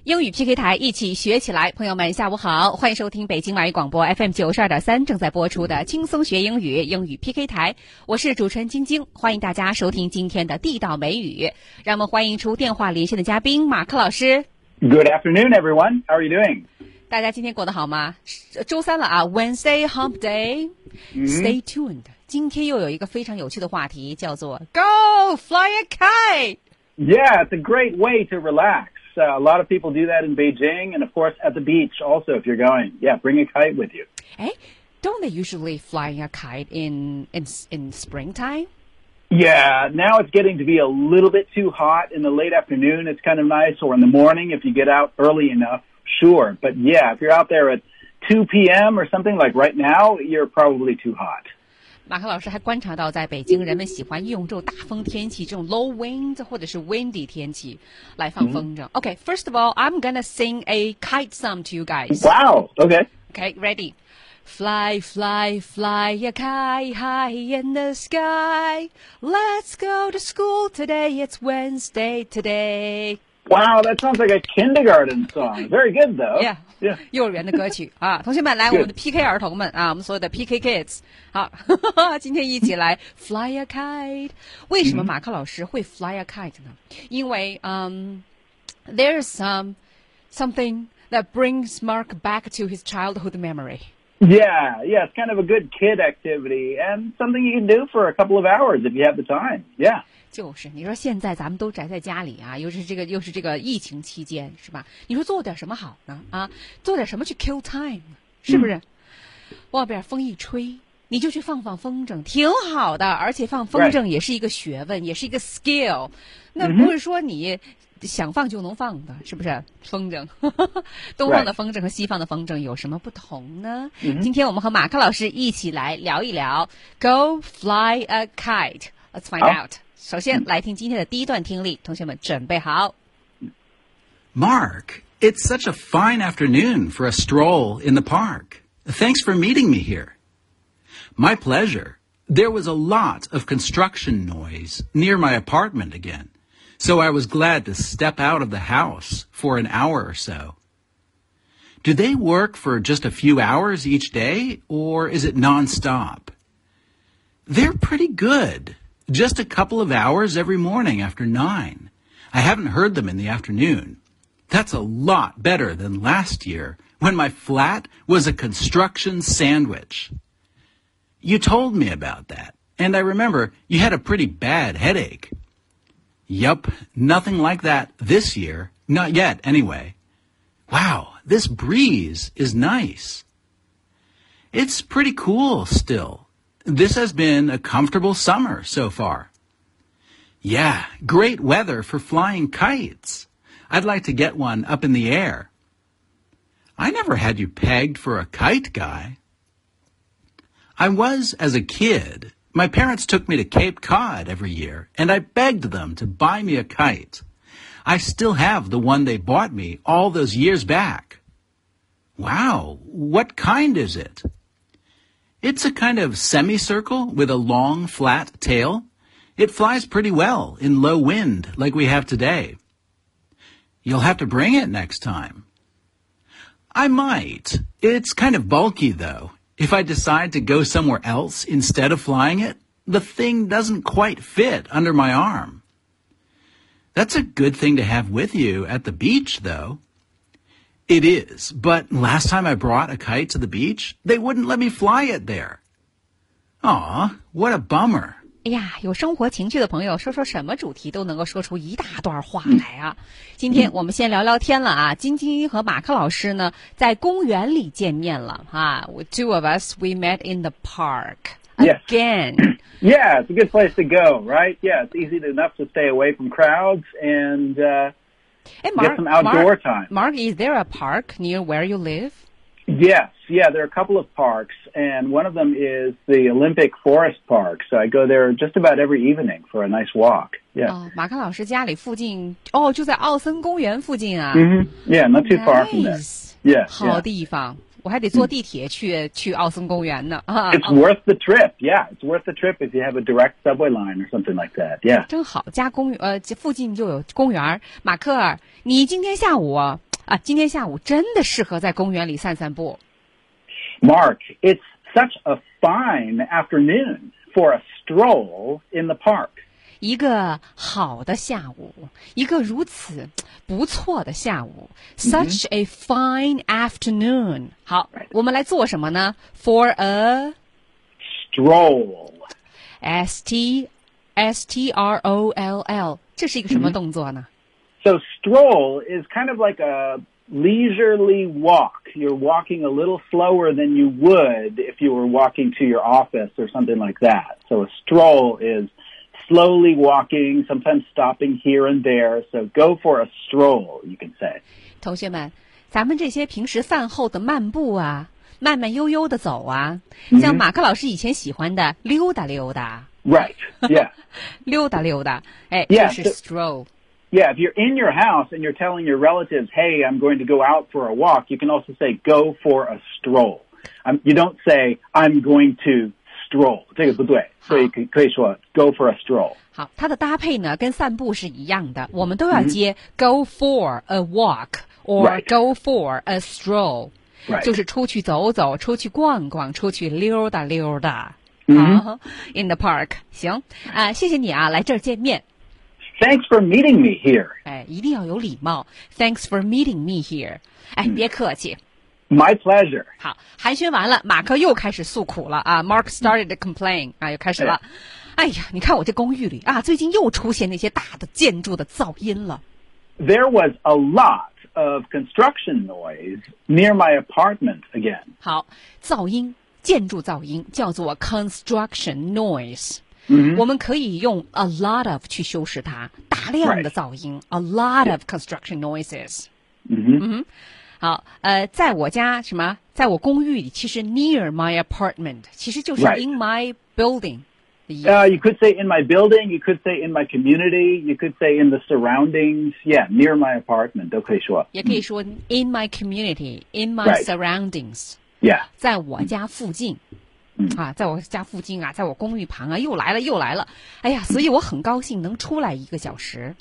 英语 PK 台一起学起来，朋友们下午好，欢迎收听北京华语广播 FM 92.3正在播出的轻松学英语英语 PK 台，我是主持人晶晶，欢迎大家收听今天的地道美语。让我们欢迎出电话连线的嘉宾马克老师。 Good afternoon, everyone. How are you doing? 大家今天过得好吗？周三了啊 Wednesday Hump Day、Stay tuned， 今天又有一个非常有趣的话题，叫做 Go Fly a Kite。Yeah, it's a great way to relax.A lot of people do that in Beijing, and of course at the beach also if you're going. Yeah, bring a kite with you. Don't they usually fly a kite in springtime? Yeah, now it's getting to be a little bit too hot. In the late afternoon, it's kind of nice, or in the morning if you get out early enough, sure. But yeah, if you're out there at 2 p.m. or something like right now, you're probably too hot. 马克老师还观察到，在北京人们喜欢用这种大风天气，这种 low wind 或者是 windy 天气来放风筝。Okay, first of all, I'm gonna sing a kite song to you guys. Wow, okay. Okay, ready? Fly, fly, fly a kite high in the sky. Let's go to school today. It's Wednesday today.Wow, that sounds like a kindergarten song. Very good, though. Yeah. 幼儿园的歌曲啊，同学们来，我们的 PK 儿童们啊，我们所有的 PK kids， 好，今天一起来 fly a kite。为什么马克老师会 fly a kite 呢？因为there's something that brings Mark back to his childhood memory. Yeah, it's kind of a good kid activity and something you can do for a couple of hours if you have the time. Yeah. 就是你说现在咱们都宅在家里啊，又是这个疫情期间，是吧？你说做点什么好呢？啊，做点什么去 kill time， 是不是？外边风一吹，你就去放风筝，挺好的。而且放风筝也是一个学问，也是一个 skill。那不是说你想放就能放的，是不是？风筝，东方的风筝和西方的风筝有什么不同呢？今天我们和马克老师一起来聊一聊 Go fly a kite. Let's find out.首先来听今天的第一段听力，同学们准备好。 Mark, it's such a fine afternoon for a stroll in the park. Thanks for meeting me here. My pleasure. There was a lot of construction noise near my apartment again, so I was glad to step out of the house for an hour or so. Do they work for just a few hours each day, or is it nonstop? They're pretty good.Just a couple of hours every morning after 9. I haven't heard them in the afternoon. That's a lot better than last year when my flat was a construction sandwich. You told me about that, and I remember you had a pretty bad headache. Yup, nothing like that this year. Not yet, anyway. Wow, this breeze is nice. It's pretty cool still.This has been a comfortable summer so far. Yeah, great weather for flying kites. I'd like to get one up in the air. I never had you pegged for a kite guy. I was as a kid. My parents took me to Cape Cod every year, and I begged them to buy me a kite. I still have the one they bought me all those years back. Wow, what kind is it?It's a kind of semicircle with a long, flat tail. It flies pretty well in low wind like we have today. You'll have to bring it next time. I might. It's kind of bulky, though. If I decide to go somewhere else instead of flying it, the thing doesn't quite fit under my arm. That's a good thing to have with you at the beach, though.It is, but last time I brought a kite to the beach, they wouldn't let me fly it there. Aw, what a bummer. 哎呀，有生活情趣的朋友说什么主题都能够说出一大段话来啊。今天我们先聊聊天了啊。晶晶和马克老师呢在公园里见面了啊。Two of us, we met in the park again. Yeah, it's a good place to go, right? Yeah, it's easy enough to stay away from crowds and...Hey, Mark, get some outdoor time. Mark, is there a park near where you live? Yes, there are a couple of parks, and one of them is the Olympic Forest Park. So I go there just about every evening for a nice walk. Yeah. 马克老师家里附近就在奥森公园附近啊。 Yeah, not too far from there. Yeah. 好地方。我还得坐地铁去奥森公园呢。 It's worth the trip. Yeah, it's worth the trip if you have a direct subway line or something like that. Yeah. 真好，家附近就有公园。马克，你今天下午啊，今天下午真的适合在公园里散散步。 Mark, it's such a fine afternoon for a stroll in the park. 一个好的下午，一个如此不错的下午。Such a fine afternoon. 好，我们来做什么呢 ？For a Stroll. S-T-R-O-L-L. 这是一个什么动作呢？ So stroll is kind of like a leisurely walk. You're walking a little slower than you would if you were walking to your office or something like that. So a stroll is slowly walking, sometimes stopping here and there. So go for a stroll, you can say. 同学们，咱们这些平时饭后的漫步啊，慢慢悠悠的走啊，像马克老师以前喜欢的溜达溜达。 Right, yeah. 溜达溜达，哎， Yeah, 这是 stroll。 Yeah, if you're in your house and you're telling your relatives, hey, I'm going to go out for a walk, you can also say, go for a stroll. You don't say, I'm going to stroll. 这个不对，所以可以说 go for a stroll. 好，它的搭配呢跟散步是一样的，我们都要接 go for a walk or Right. go for a stroll， Right. 就是出去走走，出去逛逛，出去溜达溜达。好 in the park。 行啊，谢谢你啊，来这儿见面。 Thanks for meeting me here. 哎，一定要有礼貌。Thanks for meeting me here。哎，别客气。 My pleasure. 好，寒暄完了，马克又开始诉苦了啊。Mark started to complain 啊，又开始了。哎呀，你看我这公寓里啊，最近又出现那些大的建筑的噪音了。 There was a lot of construction noise near my apartment again. 好，噪音，建筑噪音叫做 construction noise。我们可以用 a lot of 去修饰它，大量的噪音 a lot of construction noises。好，在我家什么，在我公寓里，其实 near my apartment 其实就是 Right. in my building 的意思。 You could say in my building, you could say in my community, you could say in the surroundings. Yeah, near my apartment. 都可以说。 也可以说 in my community, in my Right. surroundings， Yeah. 在我家附近。啊，在我家附近啊，在我公寓旁啊，又来了，哎呀，所以我很高兴能出来1个小时。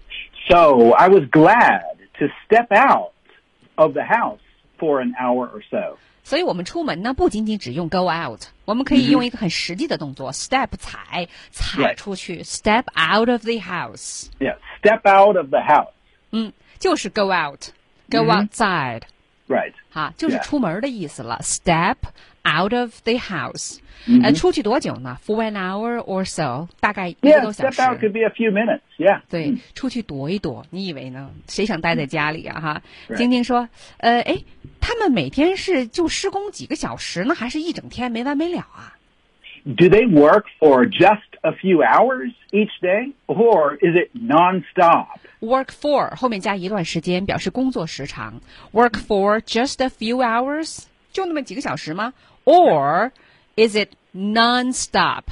So I was glad to step out of the house for an hour or so. 所以我们出门呢，不仅仅只用 go out， 我们可以用一个很实际的动作 step 踩 Right. 出去 step out of the house。 Yeah, step out of the house. 就是 go out，go outside。 Right. 哈，就是 Yeah. 出门的意思了 step out of the house。出去多久呢 For an hour or so， 大概1个 Yeah, 多小 step 时。 out could be a few minutes. Yeah. 对，出去躲一躲，你以为呢？谁想待在家里啊？哈， Right. 晶晶说，他们每天是就施工几个小时呢，还是一整天没完没了啊？ Do they work for just a few hours each day, or is it nonstop? Work for 后面加一段时间，表示工作时长。Work for just a few hours， 就那么几个小时吗 ？Or is it non-stop？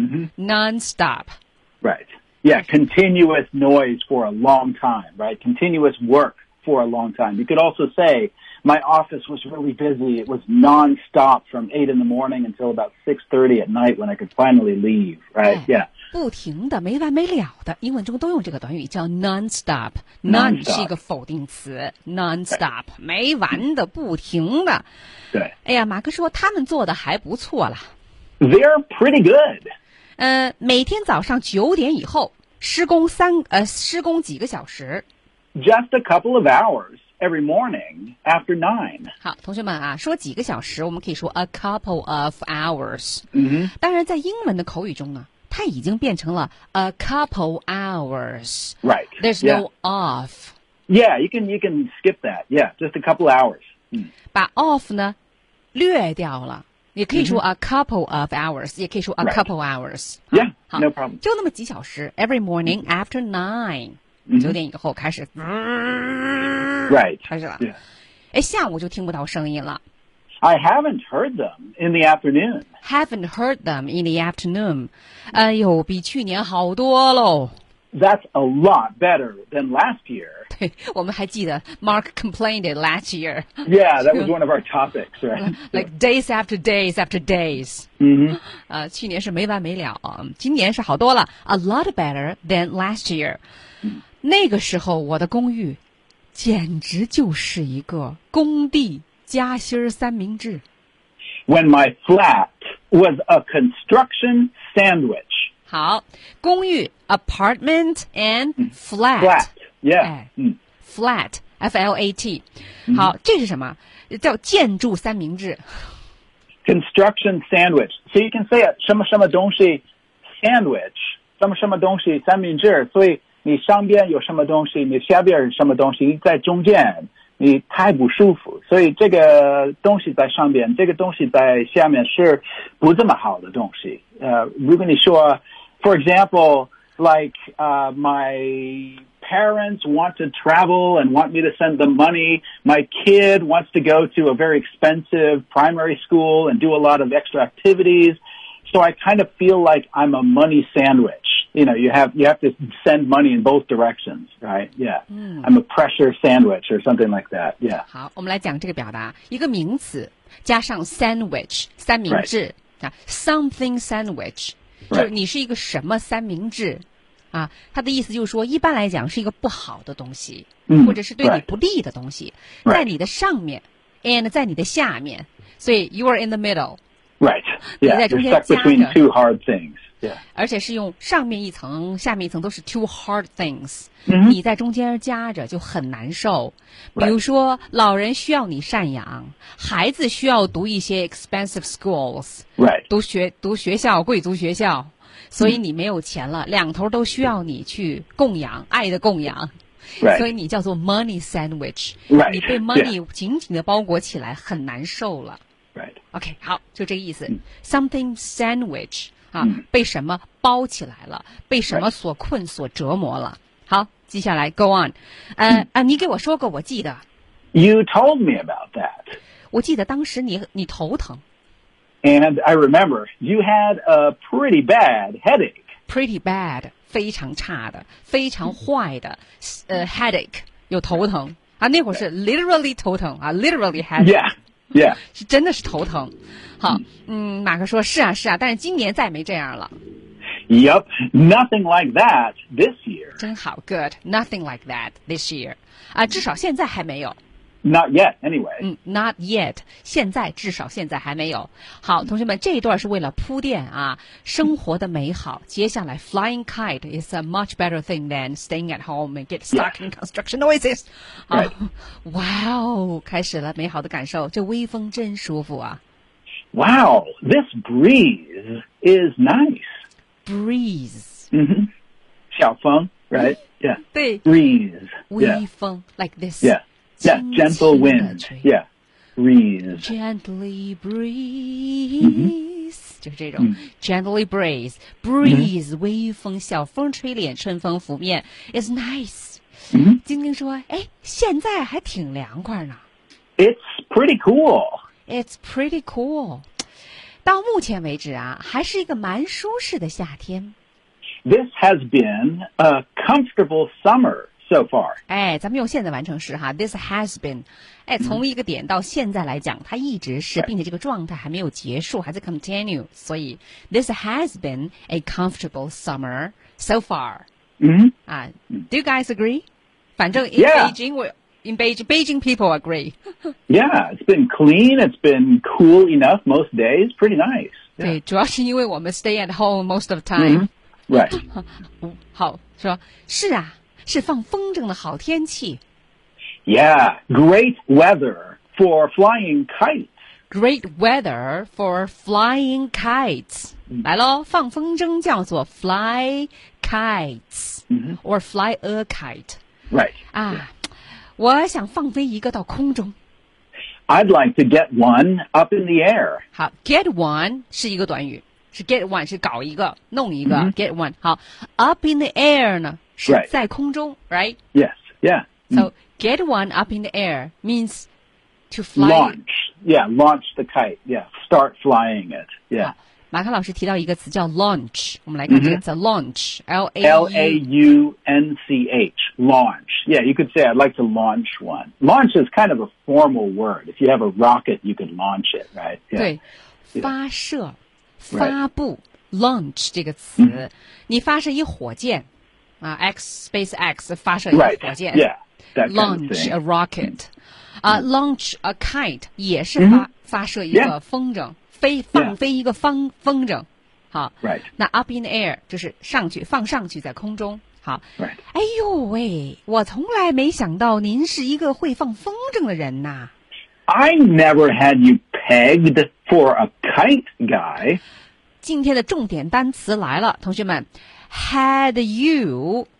Non-stop。 Right. Yeah, continuous noise for a long time, right? Continuous work for a long time. You could also say, my office was really busy. It was nonstop from 8 in the morning until about 6:30 at night when I could finally leave, right? Yeah. 不停的、没完没了的，英文中都用这个短语叫 non-stop。Non 是一个否定词 ，non-stop 没完的、不停的。 对。 哎呀，马克说他们做的还不错啦。 They're pretty good. 每天早上9点以后施工几个小时。 Just a couple of hours every morning after 9. 好，同学们啊，说几个小时，我们可以说 a couple of hours。当然，在英文的口语中呢，它已经变成了 a couple hours。 Right. There's Yeah. no off。 Yeah, you can skip that. Yeah, just a couple hours. 把 off 呢略掉了，也可以说 a couple of hours， 也可以说 a Right. couple hours。 Yeah, 好 no problem. 就那么几小时 ，every morning after 9， 9点以后开始， Right. 开始了。 Yeah. 哎，下午就听不到声音了。 I haven't heard them in the afternoon. Haven't heard them in the afternoon。 哎呦，比去年好多喽。 That's a lot better than last year. 对，我们还记得 Mark complained it last year。 Yeah, that was one of our topics, right? Like days after days after days。 去年是没完没了啊，今年是好多了 ，a lot better than last year。那个时候我的公寓简直就是一个工地夹心三明治。 When my flat was a construction sandwich. 好，公寓 apartment and flat. Flat, yeah. 哎，flat F-L-A-T. 好，这是什么？叫建筑三明治。 Construction sandwich. So you can say it 什么什么东西 sandwich. 什么什么东西三明治。所以你上边有什么东西，你下边有什么东西，你在中间，你太不舒服。所以这个东西在上边，这个东西在下面是不这么好的东西。如果你说 For example, like, my parents want to travel and want me to send them money. My kid wants to go to a very expensive primary school and do a lot of extra activities. So I kind of feel like I'm a money sandwich. You know, you have to send money in both directions, right? Yeah. I'm a pressure sandwich or something like that. Yeah. 好，我们来讲这个表达，一个名词加上 sandwich 三明治啊 ，something sandwich。就是你是一个什么三明治啊？它的意思就是说，一般来讲是一个不好的东西，或者是对你不利的东西，在你的上面 and 在你的下面，所以 you are in the middle。 Right. Yeah. You're stuck between two hard things. Yeah. 而且是用上面一层、下面一层都是 two hard things。你在中间夹着就很难受。比如说，老人需要你赡养，孩子需要读一些 expensive schools。 Right. 读学校，贵族学校，所以你没有钱了，两头都需要你去供养，爱的供养。 Right. 所以你叫做 money sandwich。 Right. 你被 money 紧紧的包裹起来，很难受了。 Right. OK， 好，就这个意思。Something sandwich 啊，被什么包起来了，被什么所困所折磨了。好，接下来 go on。你给我说过，我记得。 You told me about that. 我记得当时你头疼。 And I remember you had a pretty bad headache. Pretty bad， 非常差的，非常坏的headache， 有头疼啊。那会儿是 literally 头疼啊 ，literally headache。 Yeah. 是真的是头疼。好，马克说是啊，但是今年再没这样了。 Yup, nothing like that this year. 真好 ，good, nothing like that this year. 啊，至少现在还没有。 Not yet, anyway. Not yet. 至少现在还没有。好，同学们，这一段是为了铺垫啊，生活的美好。接下来 ，flying kite is a much better thing than staying at home and get stuck in construction noises. right. 哇哦，开始了美好的感受，这微风真舒服啊。 Wow, this breeze is nice. Breeze. 小风 right? Yeah. 对。 Breeze. 微风 like this. Yeah, gentle wind. Yeah, breeze. Gently breeze. 就是这种 gently breeze. 微风，小风吹脸，春风拂面 is nice. 晶晶说，现在还挺凉快呢。 It's pretty cool. It's pretty cool. 到目前为止啊，还是一个蛮舒适的夏天。 This has been a comfortable summer so far. 咱们用现在完成时哈 ，This has been， 从一个点到现在来讲，它一直是，并且这个状态还没有结束，还在 continue， 所以 This has been a comfortable summer so far. Do you guys agree? 反正 in Beijing people agree. Yeah, it's been clean. It's been cool enough most days. Pretty nice. 对，主要是因为我们 stay at home most of the time. Right. 好，说是啊。是放风筝的好天气。 Yeah, great weather for flying kites. Great weather for flying kites. 来咯，放风筝叫做 fly kites, or fly a kite. Right. 我想放飞一个到空中。 I'd like to get one up in the air. 好 ，get one 是一个短语，是 get one 是搞一个、弄一个、get one。好 ，up in the air 呢？是在空中 right? Yes, yeah. So get one up in the air means to fly. Launch the kite. Yeah, start flying it. Yeah. 马克老师提到一个词叫 launch， 我们来看这个词 launch, L-A-U-N-C-H, launch. Yeah, you could say I'd like to launch one. Launch is kind of a formal word. If you have a rocket, you could launch it, right? Yeah. 对，发射、发布 launch 这个词，你发射一火箭。SpaceX 发射一个火箭 that kind of launch thing. a rocket. Launch a kite 也是发射一个风筝，放飞一个风筝。好 Right. 那 up in the air 就是放上去在空中。好 Right. 哎呦喂，我从来没想到您是一个会放风筝的人呐。 I never had you pegged for a kite guy. 今天的重点单词来了，同学们 had you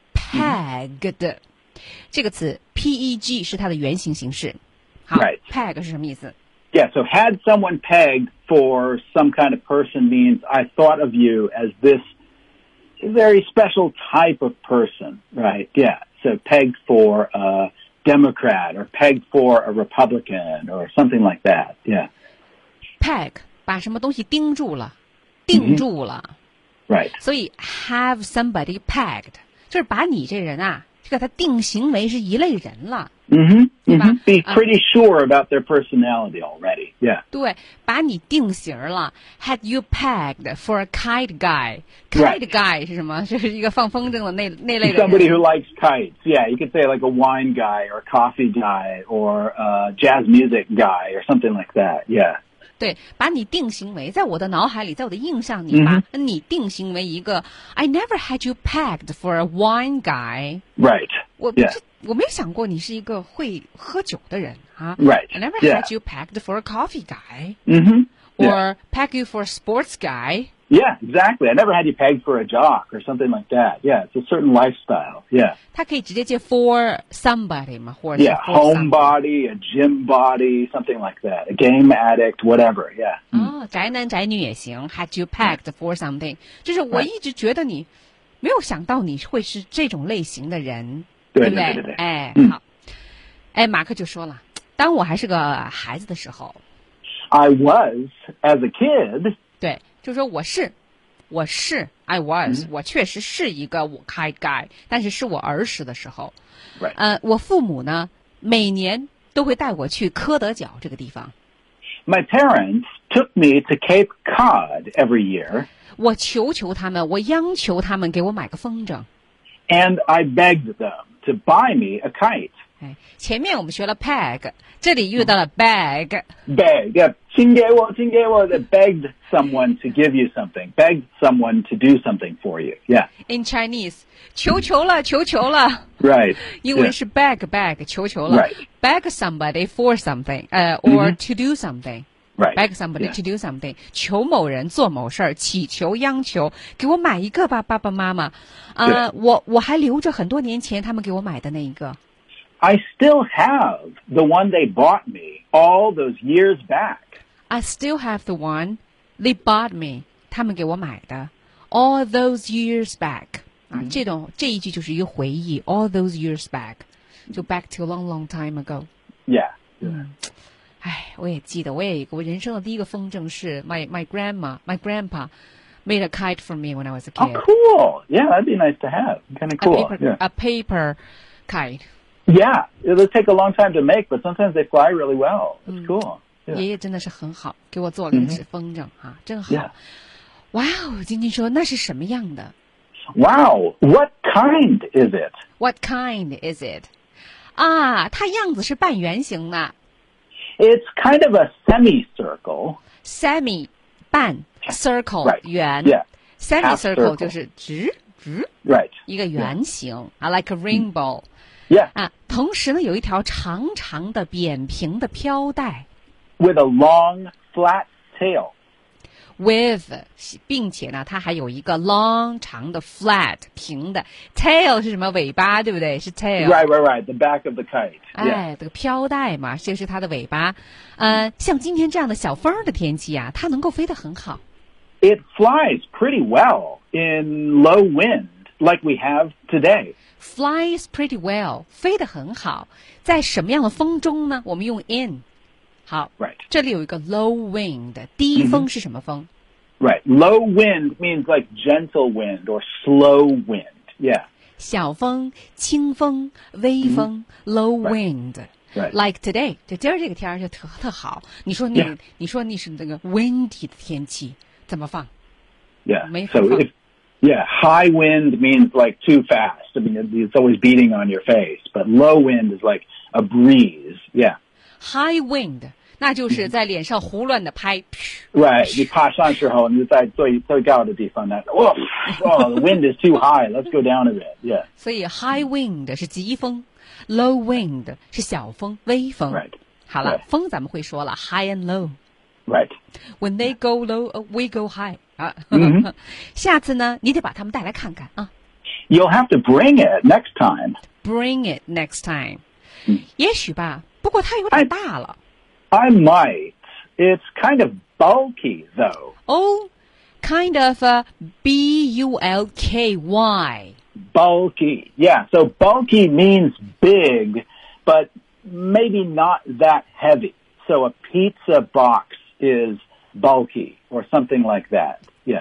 pegged、这个词 P-E-G 是它的原型形式。好 Right. peg 是什么意思？ Yeah, so had someone pegged for some kind of person means I thought of you as this very special type of person, right? Yeah, so pegged for a Democrat or pegged for a Republican or something like that, yeah. peg 把什么东西钉住了，定住了。 Right. 所以 have somebody pegged 就是把你这人啊，就给他定型为是一类人了。 Be pretty sure about their personality already, yeah. 对，把你定型了。Had you pegged for a kite guy? Kite guy 是什么？就是一个放风筝的那类的人。 Somebody who likes kites, yeah. You could say like a wine guy or a coffee guy or a jazz music guy or something like that, yeah. 对，把你定型为，在我的脑海里，在我的印象里，把你定型为一个 I never had you pegged for a wine guy. Right. 我没有想过你是一个会喝酒的人啊。 Right. I never Yeah. had you pegged for a coffee guy. Yeah. Or peg you for a sports guy. Yeah, exactly. I never had you pegged for a jock or something like that. Yeah, it's a certain lifestyle. Yeah. 它可以直接接 for somebody 嘛，或者是 Yeah, for home something. body, a gym body, something like that. A game addict, whatever. Yeah. 宅男宅女也行。Had you pegged for something？ 就是我一直觉得你没有想到你会是这种类型的人， 对不对？ 对对对哎，好。哎，马克就说了，当我还是个孩子的时候， I was, as a kid, 对，就说我是 I was，我确实是一个kite guy，但是我儿时的时候， right. 我父母呢每年都会带我去科德角这个地方。 My parents took me to Cape Cod every year, 我求他们，我央求他们给我买个风筝。 and I begged them to buy me a kite. 哎，前面我们学了 peg， 这里遇到了 beg。 Beg, yeah. 请给我 that begged someone to give you something, begged someone to do something for you. Yeah. In Chinese， 求了。 Right. 英文是 beg， 求了。 Right. Beg somebody for something， or to do something。 Right. Beg somebody Yeah. to do something， 求某人做某事儿，祈求央求，给我买一个吧，爸爸妈妈。我还留着很多年前他们给我买的那一个。 I still have the one they bought me all those years back. I still have the one they bought me， 他们给我买的 all those years back。这一句就是一个回忆 all those years back， 就 back to a long time ago。 Yeah. 哎，我也记得，我人生的第一个风筝是 my grandpa made a kite for me when I was a Oh, kid。 cool. Yeah, that'd be nice to have. Kind of cool. A paper kite。 Yeah, it'll take a long time to make, but sometimes they fly really well. It's cool. 爷爷真的是很好，给我做了一个纸风筝啊，真好。 Yeah. 哇哦，晶晶说那是什么样的 Wow, what kind is it? ？What kind is it？ 啊，它样子是半圆形的 It's kind of a semicircle. ，semi 半 circle Right. 圆 Yeah. ，semicircle Half circle. 就是直 Right. 一个圆形啊，like a rainbow。 Yeah. 啊，同时呢，有一条长长的扁平的飘带 With a long, flat tail. ，with， 并且呢，它还有一个 long 长的 flat 平的 tail 是什么？尾巴，对不对？是 tail。 Right. The back of the kite. Yeah. 哎，这个飘带嘛，这是它的尾巴。像今天这样的小风的天气啊，它能够飞得很好。 It flies pretty well in low wind like we have today. Flies pretty well， 飞得很好。在什么样的风中呢？我们用 in。好， Right. 这里有一个 low wind， 低风是什么风？ Right. Low wind means like gentle wind or slow wind. Yeah. 小风、清风、微风、low wind。 Right. Like today， 就今儿这个天儿就特好。你说 Yeah. 你说你是那个 windy 的天气，怎么放？ Yeah. May So fun. Yeah, high wind means like too fast. I mean, it's always beating on your face. But low wind is like a breeze. Yeah. High wind 那就是在脸上胡乱的拍。 Right. 你爬山时候，你在最高的地方，那the wind is too high. Let's go down a bit. Yeah. 所以 high wind 是疾风 ，low wind 是小风、微风。 Right. 好了， Right. 风咱们会说了 high and low。 Right. When they go low, we go high 啊。下次呢，你得把他们带来看看啊。 You'll have to bring it next time. Bring it next time。也许吧，不过它有点大了。 I might. It's kind of bulky, though. Oh, kind of bulky. Bulky. Yeah, so bulky means big, but maybe not that heavy. So a pizza box is bulky or something like that. Yeah.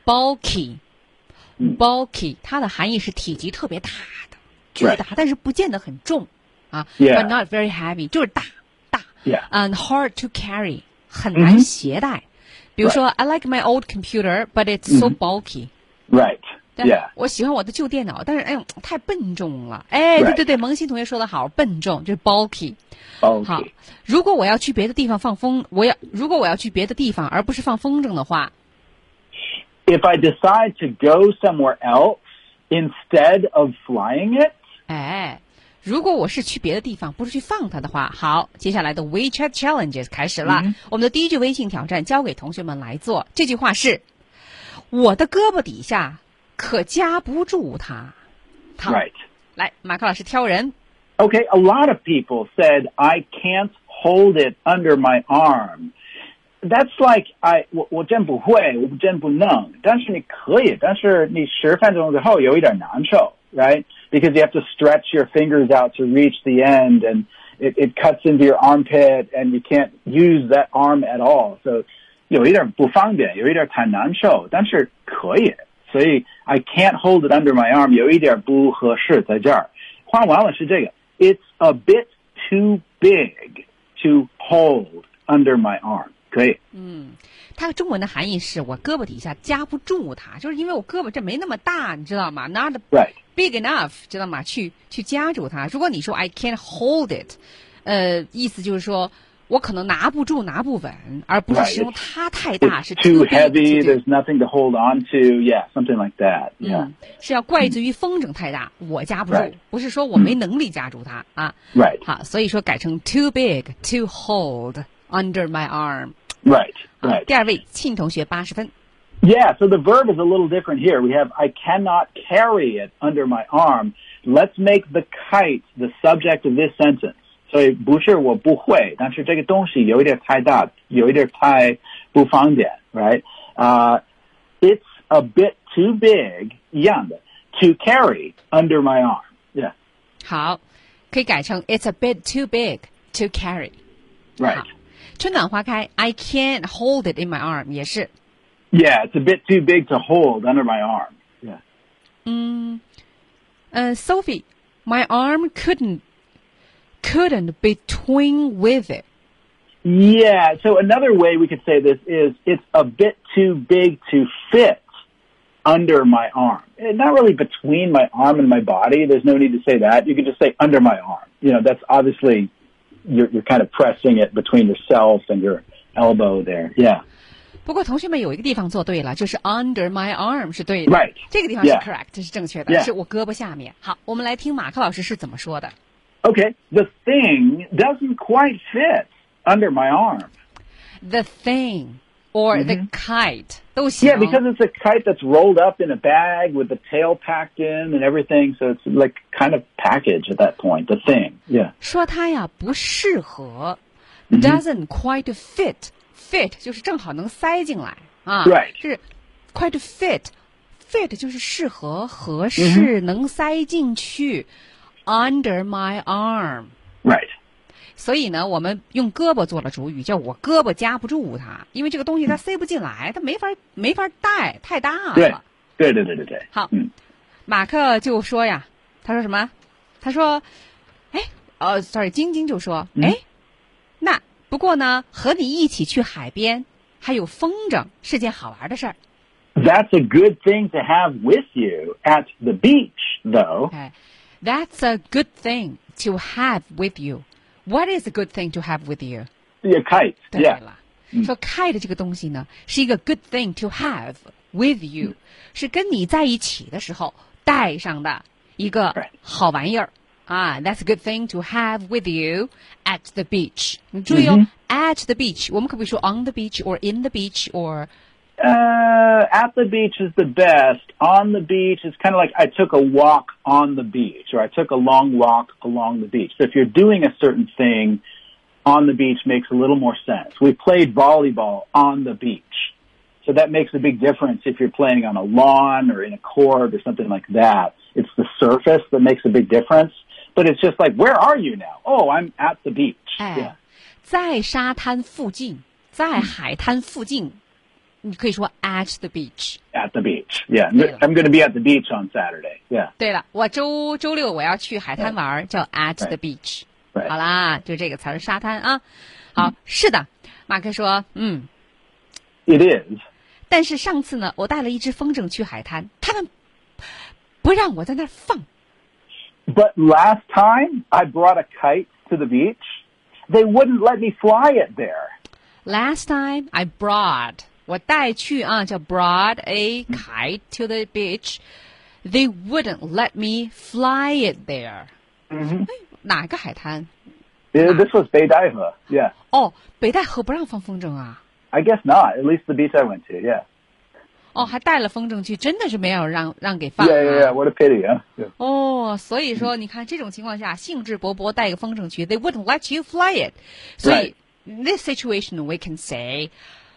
Bulky， 它的含义是体积特别大的，巨大，但是不见得很重啊。 Yeah. But not very heavy， 就是大。 Yeah. And hard to carry， 很难携带。比如说 I like my old computer, but it's so bulky. Right. Yeah. 我喜欢我的旧电脑，但是太笨重了。哎，对，蒙欣同学说的好，笨重就是 bulky。好，如果我要去别的地方放风，如果我要去别的地方，而不是放风筝的话 ，If I decide to go somewhere else instead of flying it， 哎，如果我是去别的地方，不是去放它的话，好，接下来的 WeChat Challenges 开始了。我们的第一句微信挑战交给同学们来做。这句话是：我的胳膊底下可夹不住它。好， Right. 来，马克老师挑人。 Okay, a lot of people said I can't hold it under my arm. That's like 我真不会，我真不能。但是你可以，但是你10分钟之后有一点难受 right? Because you have to stretch your fingers out to reach the end, and it cuts into your armpit, and you can't use that arm at all. So 有一点不方便，有一点太难受，但是可以。所以 I can't hold it under my arm 有一点不合适在这儿。画完了是这个 It's a bit too big to hold under my arm. 可以。 它中文的含义是我胳膊底下夹不住它，就是因为我胳膊这没那么大，你知道吗 ？Not big enough， 知道吗？去夹住它。如果你说 I can't hold it， 意思就是说我可能拿不住、拿不稳，而不是形容它太大，是 too heavy. There's nothing to hold on to. Yeah, something like that. Yeah. 是要怪罪于风筝太大，我夹不住，不是说我没能力夹住它啊。 Right. 好，所以说改成 too big to hold under my arm. Right. 第二位庆同学80分。 Yeah, so the verb is a little different here. We have I cannot carry it under my arm. Let's make the kite the subject of this sentence. 所以不是我不会，但是这个东西有一点太大，有一点太不方便 right? It's a bit too big, 一样的 to carry under my arm. Yeah. 好，可以改成 It's a bit too big to carry. Right. 春暖花开 I can't hold it in my arm 也是。 Yeah, it's a bit too big to hold under my arm. Yeah. Sophie, my arm couldn't between with it. Yeah, so another way we could say this is it's a bit too big to fit under my arm. Not really between my arm and my body. There's no need to say that. You could just say under my arm. You know, that's obviously you're kind of pressing it between yourself and your elbow there. Yeah. 不过同学们有一个地方做对了，就是 under my arm 是对的。 Right. 这个地方是 correct， 是正确的， Yeah. 是我胳膊下面。好，我们来听马克老师是怎么说的。 Okay, the thing doesn't quite fit under my arm. The thing or the kite 都行。 Yeah, because it's a kite that's rolled up in a bag with the tail packed in and everything, so it's like kind of package at that point, the thing. Yeah. 说它呀不适合 doesn't quite fit 就是正好能塞进来啊。 Right. 是 quite fit 就是适合、合适、能塞进去。Under my arm. Right. 所以呢，我们用胳膊做了主语，叫我胳膊夹不住它，因为这个东西它塞不进来，它没法带，太大了。 对。 好，马克就说呀，他说什么？他说，sorry， 晶晶就说，那不过呢，和你一起去海边，还有风筝，是件好玩的事儿。 That's a good thing to have with you at the beach, though. Okay. That's a good thing to have with you. What is a good thing to have with you? A kite. 对 Yeah. 了，说 kite 这个东西呢，是一个 good thing to have with you，是跟你在一起的时候带上的一个好玩意儿啊。That's a good thing to have with you at the beach。你注意哦，at the beach，我们可不可以说 on the beach or in the beach or At the beach is the best. On the beach is kind of like I took a walk on the beach, or I took a long walk along the beach. So if you're doing a certain thing, on the beach makes a little more sense. We played volleyball on the beach. So that makes a big difference if you're playing on a lawn or in a court or something like that. It's the surface that makes a big difference. But it's just like, where are you now? Oh, I'm at the beach. 哎，在沙滩附近，在海滩附近，你可以说 at the beach。 At the beach. Yeah. I'm going to be at the beach on Saturday. Yeah. 对了，我周六我要去海滩玩，叫 at the beach。好啦，就这个词儿，沙滩啊。好，是的，马克说 ，It is. 但是上次呢，我带了一只风筝去海滩，他们不让我在那儿放。 But last time I brought a kite to the beach, they wouldn't let me fly it there. Last time I brought 我带去啊，叫 brought a kite to the beach, they wouldn't let me fly it there. 哪个海滩？ This was 北戴河. Yeah. 哦，北戴河不让放风筝啊。 I guess not. At least the beach I went to. Yeah. 哦，还带了风筝去，真的是没有让给放。 Yeah. What a pity, huh? Yeah. 哦，所以说你看这种情况下，兴致勃勃带个风筝去 ，they wouldn't let you fly it. 所以 this situation we can say,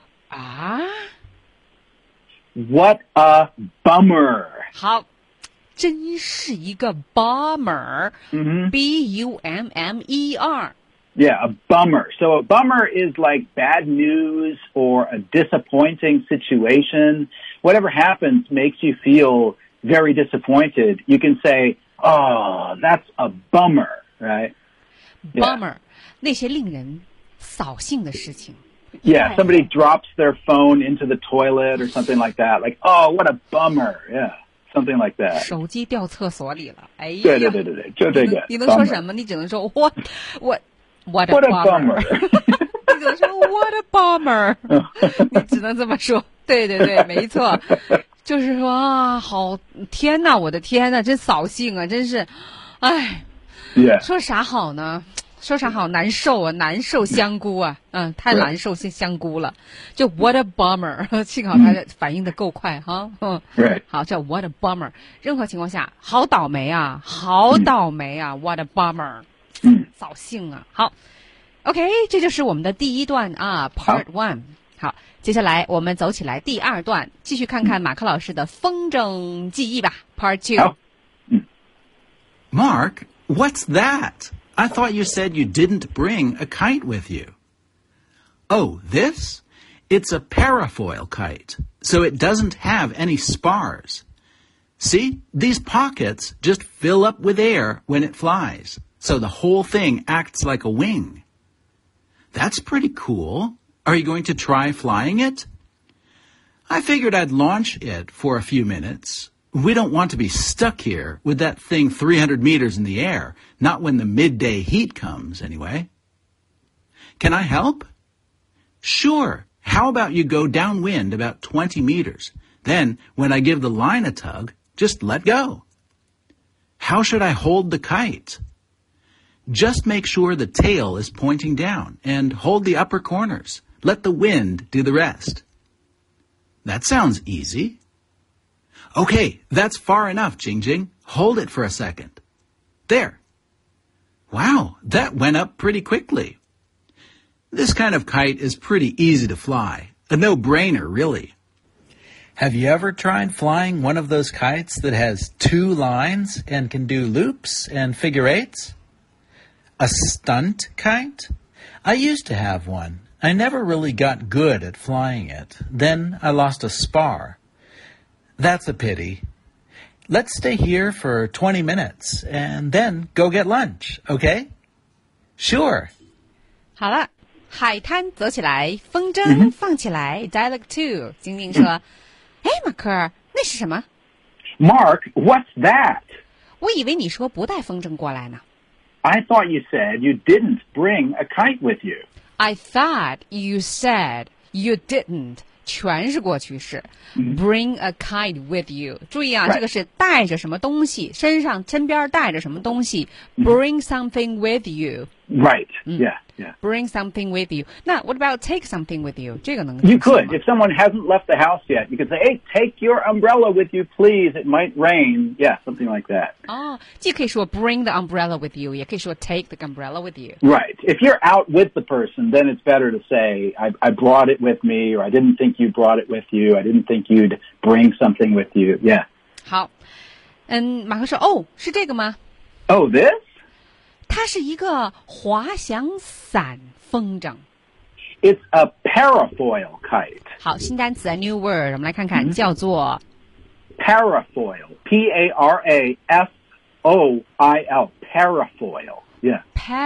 What a bummer. 好，真是一个 bummer. B-U-M-M-E-R. Yeah, a bummer. So a bummer is like bad news or a disappointing situation. Whatever happens makes you feel very disappointed. You can say, oh, that's a bummer, right? Bummer. 那些令人扫兴的事情。 Yeah, somebody drops their phone into the toilet or something like that. Like, oh, what a bummer. Yeah, something like that. 手机掉厕所里了。哎呀， 对，就这个。 你能说什么？你只能说 what a bummer. 你只能说 what a bummer. 你只能这么说。对，没错。就是说啊，好天哪，我的天哪，真扫兴啊，真是，哎， Yeah. 说啥好呢？说啥好？难受啊，难受香菇啊，太难受香菇了。就 what a bummer， 幸好他反应的够快哈。 Right. 好，叫 what a bummer。任何情况下，好倒霉啊，好倒霉啊，what a bummer， 扫兴啊。好 ，OK， 这就是我们的第一段啊 ，Part One。好，接下来我们走起来第二段，继续看看马克老师的风筝记忆吧 ，Part Two。 Mark, what's that? I thought you said you didn't bring a kite with you. Oh, this? It's a parafoil kite, so it doesn't have any spars. See, these pockets just fill up with air when it flies, so the whole thing acts like a wing. That's pretty cool. Are you going to try flying it? I figured I'd launch it for a few minutes. We don't want to be stuck here with that thing 300 meters in the air, not when the midday heat comes, anyway. Can I help? Sure. How about you go downwind about 20 meters? Then, when I give the line a tug, just let go. How should I hold the kite? Just make sure the tail is pointing down and hold the upper corners. Let the wind do the rest. That sounds easy. Okay, that's far enough, Jingjing. Hold it for a second. There. Wow, that went up pretty quickly. This kind of kite is pretty easy to fly. A no-brainer, really. Have you ever tried flying one of those kites that has 2 lines and can do loops and figure eights? A stunt kite? I used to have one. I never really got good at flying it. Then I lost a spar. That's a pity. Let's stay here for 20 minutes and then go get lunch, okay? Sure. 好了，海滩走起来，风筝放起来。Dialogue 2，精灵说哎，马克，那是什么？ Mark, what's that? 我以为你说不带风筝过来呢。 I thought you said you didn't bring a kite with you. I thought you said you didn't. 全是过去式。Bring a kite with you. 注意啊， Right. 这个是带着什么东西，身边带着什么东西。Bring something with you. Right. Yeah. Bring something with you. 那 what about take something with you? 这个能 You 说 could. 吗 If someone hasn't left the house yet, you could say, hey, take your umbrella with you, please. It might rain. Yeah, something like that. 哦，既可以说 bring the umbrella with you， 也可以说 take the umbrella with you。 Right. If you're out with the person, then it's better to say, I brought it with me, or I didn't think you brought it with you. I didn't think you'd bring something with you. Yeah. 好，马克说，哦，是这个吗？ Oh, this? 它是一个滑翔伞风筝。 It's a parafoil kite. 好，新单词 new word， 我们来看看，叫做 Parafoil. P-A-R-A-F-O-I-L. Parafoil. Yeah.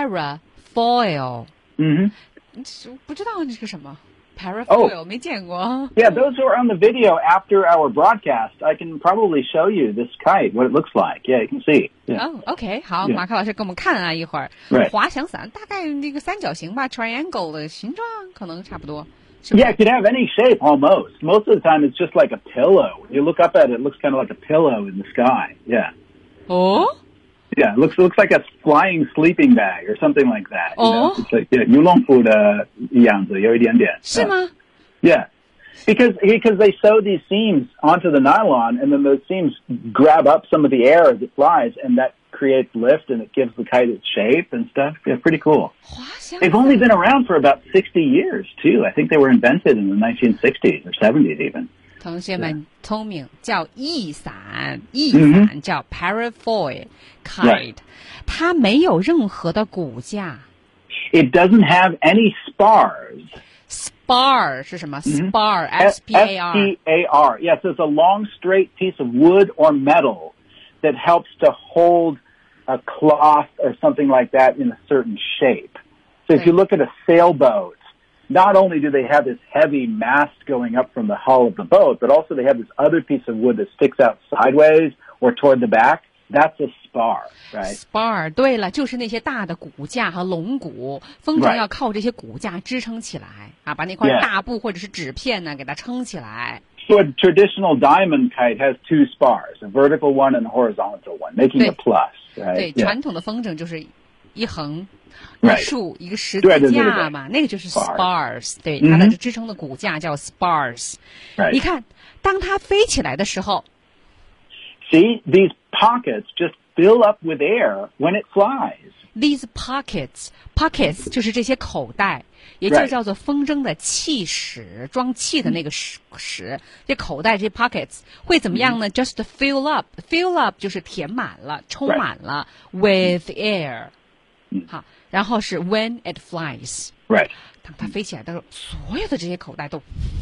parafoil。 Mm-hmm. 不知道这是什么 parafoil， 没见过。 Yeah, those who are on the video after our broadcast, I can probably show you this kite, what it looks like. Yeah, you can see. Yeah. 哦 ，OK， 好， Yeah. 马克老师给我们看啊一会儿。 Right. 滑翔伞大概那个三角形吧 ，triangle 的形状可能差不多。是吧 Yeah, it could have any shape almost. Most of the time it's just like a pillow. When you look up at it, it looks kind of like a pillow in the sky. Yeah. 哦。 Yeah, it looks like a flying sleeping bag or something like that. You know? Oh. It's like, yeah, 游龙服的样子，有一点点。 是吗？ Yeah. Because they sew these seams onto the nylon, and then those seams grab up some of the air as it flies, and that creates lift, and it gives the kite its shape and stuff. Yeah, pretty cool. 滑翔 They've only been around for about 60 years, too. I think they were invented in the 1960s or 70s even. 同学们聪明，叫翼伞，翼伞叫 parafoil kite， 它没有任何的骨架。 It doesn't have any spars. spar 是什么 ？spar S-P-A-R。 S-P-A-R. Yes, it's a long, straight piece of wood or metal that helps to hold a cloth or something like that in a certain shape. So if you look at a sailboat, not only do they have this heavy mast going up from the hull of the boat, but also they have this other piece of wood that sticks out sideways or toward the back. That's a spar, right? spar 对了，就是那些大的骨架和龙骨，风筝 Right. 要靠这些骨架支撑起来啊，把那块 Yeah. 大布或者是纸片呢给它撑起来。 So a traditional diamond kite has two spars, a vertical one and a horizontal one, making a plus, 对， right? 传统的风筝就是一横。 Right. 一竖一个十对字对对对对架嘛，那个就是 Spars spars， 对，它的支撑的骨架叫 spars。 Right. 你看，当它飞起来的时候， See, these pockets just fill up with air when it flies. these pockets 就是这些口袋，也就 Right. 叫做风筝的气室，装气的那个室。这口袋这些 pockets 会怎么样呢？Just fill up 就是填满了，充满了 with air。好，然后是 when it flies。 Right. 当它飞起来的时候，所有的这些口袋都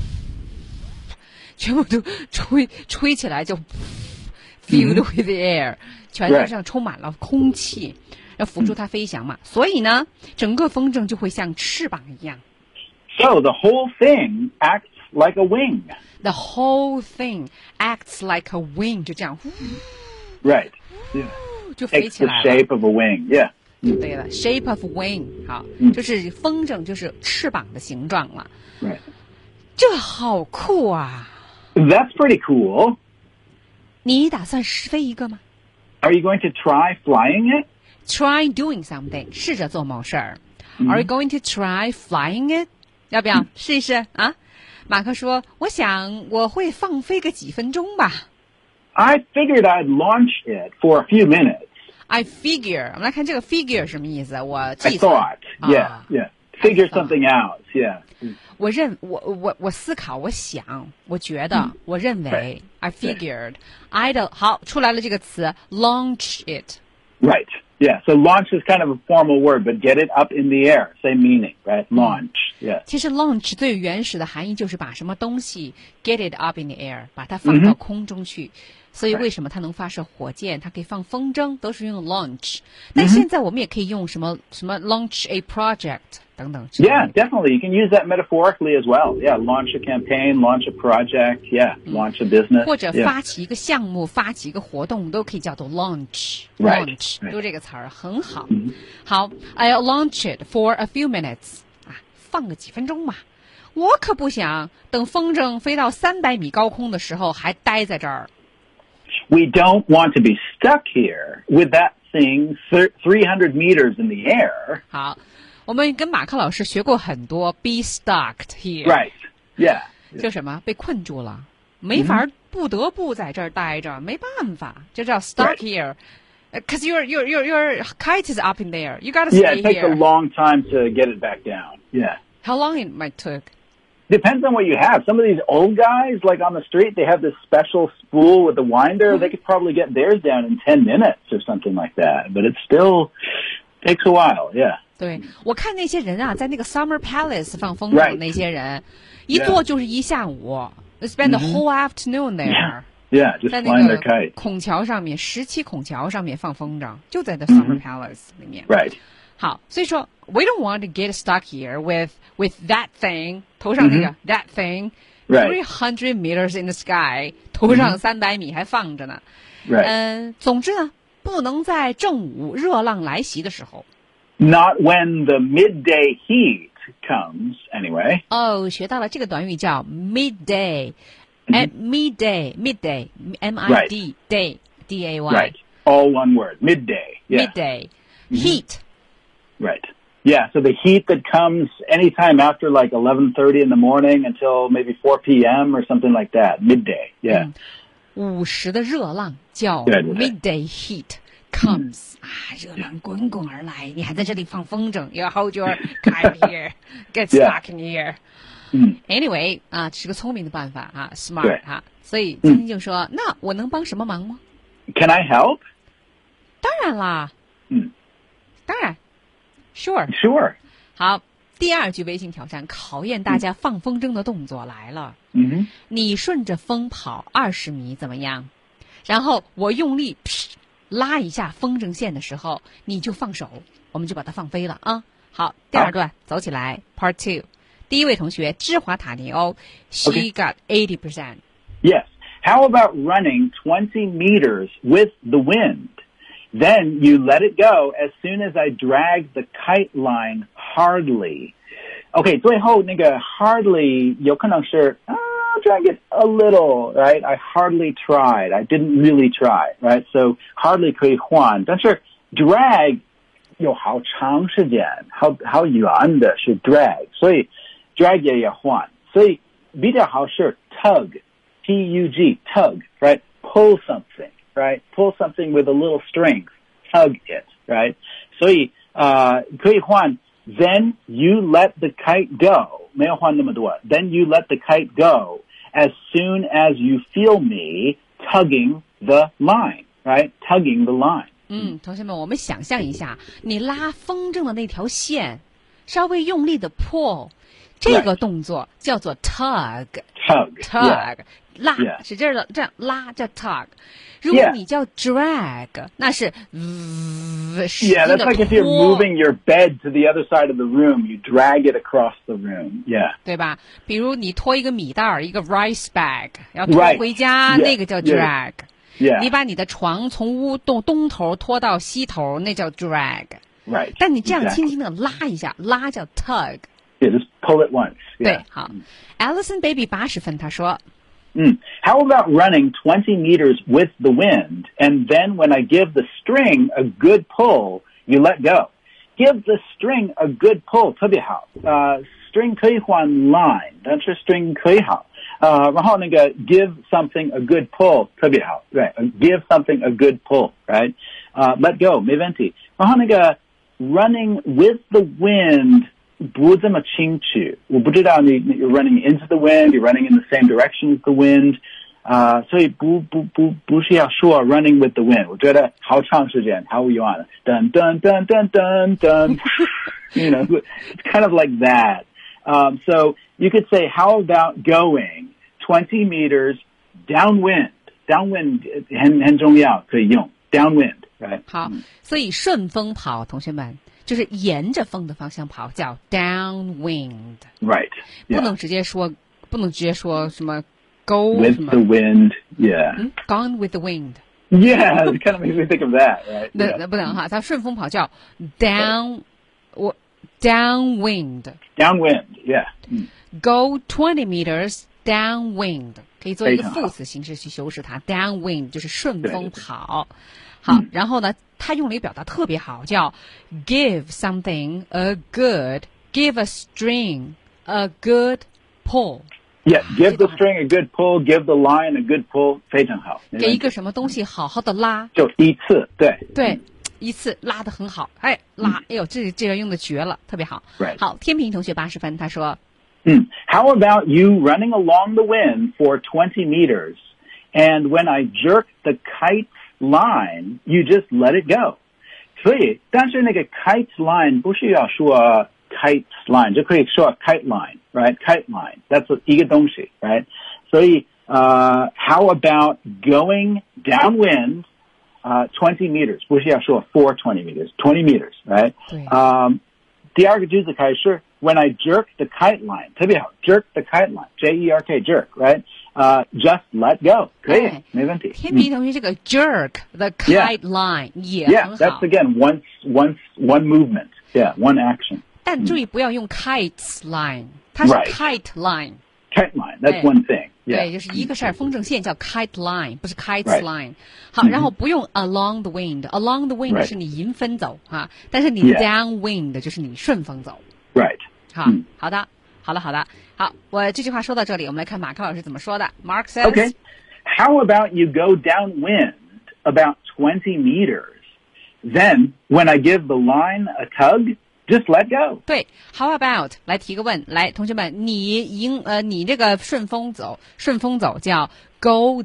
全部都吹起来，就 filled with air， 全身上充满了空气，要辅助它飞翔嘛。所以呢，整个风筝就会像翅膀一样。 So the whole thing acts like a wing. The whole thing acts like a wing， 就这样， Right. Yeah. 就飞 Takes 起 the 来了。 shape of a wing. Yeah. 就对了 ，shape of wing， 好，就是风筝就是翅膀的形状了。 Right. 这好酷啊！ That's pretty cool. 你打算试飞一个吗 Are you going to try flying it? ？Try doing something， 试着做某事儿。Are you going to try flying it？ 要不要试一试啊？马克说：“我想我会放飞个几分钟吧。” I figured I'd launch it for a few minutes. I figure， 我们来看这个 figure 什么意思？我 I 计算 thought. Yeah. 啊 Yeah. Figure I thought. something out. Yeah. 我思考，我想，我觉得，我认为。I figured. I 的好出来了这个词 launch it。 Right. Yeah. So launch is kind of a formal word, but get it up in the air. Same meaning, right? Launch. Yeah. 其实 launch 最原始的含义就是把什么东西 get it up in the air， 把它放到空中去。所以为什么它能发射火箭，它可以放风筝，都是用 launch。但现在我们也可以用什么 launch a project 等等之类的。 Yeah, definitely. You can use that metaphorically as well. Yeah, launch a campaign, launch a project. Yeah, launch a business. 或者 Yeah. 发起一个项目，发起一个活动，都可以叫做 launch。 Right, launch right. 都这个词儿很好。好 ，I'll launch it for a few minutes 啊，放个几分钟吧。我可不想等风筝飞到300米高空的时候还待在这儿。 We don't want to be stuck here with that thing 300 meters in the air. 好，我们跟马克老师学过很多 be stuck here， Right. Yeah. 就什么被困住了，没法不得不在这儿待着，没办法，就叫 stuck Right. here。Because your kite is up in there, you gotta Yeah, stay it takes here. a long time to get it back down. Yeah. How long it might took? Depends on what you have. Some of these old guys, like on the street, they have this special spool with the winder. They could probably get theirs down in 10 minutes or something like that. But it still takes a while. Yeah. 对，我看那些人啊，在那个 Summer Palace 放风筝 Right. 那些人，一坐就是一下午。They spend the whole afternoon there. Yeah, just 在 flying 那 their 个 kite. 孔桥上面，17孔桥上面放风筝，就在 the Summer Palace 里面。 Right. 好，所以说 we don't want to get stuck here with that thing 头上那个、that thing Right. 300 meters in the sky 头上300米还放着呢。 Right. 总之呢，不能在正午热浪来袭的时候。 Not when the midday heat comes, anyway. 哦，学到了这个短语叫 midday， at midday M-I-D day D-A-Y Right. All one word. Midday. Yeah. midday heat。 Right. Yeah, so the heat that comes anytime after like 11:30 in the morning until maybe 4 p.m. or something like that. Midday. Yeah. 午时的热浪叫对对对 midday heat comes 啊，热浪滚滚而来，你还在这里放风筝 ，You hold your kite here, get stuck in here. Anyway 啊，是个聪明的办法啊 ，smart 对哈。所以今天就说，那我能帮什么忙吗？ Can I help? 当然啦，当然 ，sure。 Sure. 好，第二句微信挑战考验大家放风筝的动作来了。你顺着风跑20米怎么样？然后我用力拉一下风筝线的时候，你就放手，我们就把它放飞了啊。好，第二段走起来 ，Part 2。第一位同学芝华塔尼欧 ，She got 80%。 Yes. How about running 20 meters with the wind? Then you let it go as soon as I drag the kite line hardly. Okay, 最后那个 hardly 有可能是drag it a little, right? I hardly tried. I didn't really try, right? So hardly 可以换，但是 drag 有好长时间，好远的是 drag， 所以 drag 也换，所以比较好是 tug, T-U-G, tug, right? Pull something, right? Pull something with a little strength, tug it, right? 所以可以换 then you let the kite go. 没有换那么多 then you let the kite go as soon as you feel me tugging the line, right? Tugging the line. 同学们，我们想象一下，你拉风筝的那条线，稍微用力的 pull， 这个动作叫做 tug， Yeah. 拉 Yeah. 使劲的这样拉叫 tug。如果你叫 drag， 那是使劲 Yeah, 的 that's like if you're 拖 moving your bed to the other side of the room, you drag it across the room. Yeah. 对吧？比如你拖一个米袋儿，一个 rice bag， 要拖 Right. 回家 Yeah. 那个叫 drag。 Yeah. 你把你的床从屋东头拖到西头，那叫 drag。 Right. 但你这样 Exactly. 轻轻的拉一下，拉叫 tug。 Yeah, just pull it once. 对 Yeah.， 好。Alison Baby 80分，他说 How about running 20 meters with the wind, and then when I give the string a good pull, you let go? Give the string a good pull, 特别好。string 可以换 line, 但是 string 可以好。然后那个 give something a good pull, 特别好。对 give something a good pull, right? Let go, 没问题。然后那个 running with the wind, 不这么清楚，我不知道你 you're running into the wind, you're running in the same direction as the wind, 所以不是要说 running with the wind， 我觉得好长时间，好远了 dun dun dun dun dun dun you know, it's kind of like that. So you could say, how about going 20 meters downwind? Downwind 很重要，可以用 downwind, right? 好，所以顺风跑，同学们就是沿着风的方向跑，叫 downwind。 Right. 不 Yeah. 能直接说什么 go With 什么 the wind. Yeah. gone with the wind。 Yeah, it kind of makes me think of that, right? 那 Yeah. 那不能哈，它顺风跑叫 downwind。 Downwind. Yeah. Go 20 meters downwind， 可以做一个非常好副词形式去修饰它。downwind 就是顺风对跑。好，然后呢，他用了一个表达特别好，叫 give something a good，give a string a good pull。 Yeah, give the 这个 string a good pull, give the line a good pull. 非常好。 给一个什么东西好好的拉， 就一次，对。 对，一次拉得很好，哎，拉，哎呦，这个用的绝了，特别好。 Right. 好，天平同学80分，他说 How about you running along the wind for 20 meters, and when I jerk the kite's line, you just let it go. 所以，但是那个 kite's line 不是要说 kite's line， 就可以说 kite line, right? Kite line, that's 一个东西, right? 所以how about going downwind 20 meters? 不是要说 for 20 meters, 20 meters, right? 对。 第二个句子开始 when I jerk the kite line, 特别好 jerk the kite line, J-E-R-K, jerk, right? Just let go. 可以， 哎没问题。 天平同学这个 jerk the kite line 也 Yeah, 很 that's 好， again one movement. Yeah, one action. 但注意不要用 kites line， 它是 Right. kite line。 Kite line, that's 哎 one thing. 对， Yeah. 就是一个事儿，风筝线叫 kite line， 不是 kites Right. line。好，然后不用 along the wind，along the wind Right. 是你迎风走啊，但是你 Yeah. downwind 就是你顺风走。 Right. 好，好的，好的，好，我这句话说到这里，我们来看马克老师怎么说的。Mark says, Okay. How about you go downwind about 20 meters? Then, when I give the line a tug, just let go. 对 ，How about 来提个问，来，同学们，你这个顺风走叫 go